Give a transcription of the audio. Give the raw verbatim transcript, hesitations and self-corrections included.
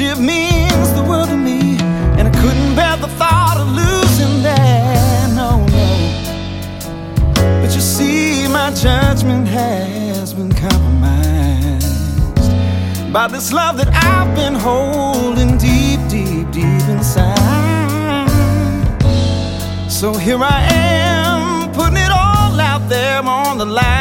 friendship means the world to me, and I couldn't bear the thought of losing that, no, no. But you see, my judgment has been compromised by this love that I've been holding deep, deep, deep inside. So here I am, putting it all out there on the line.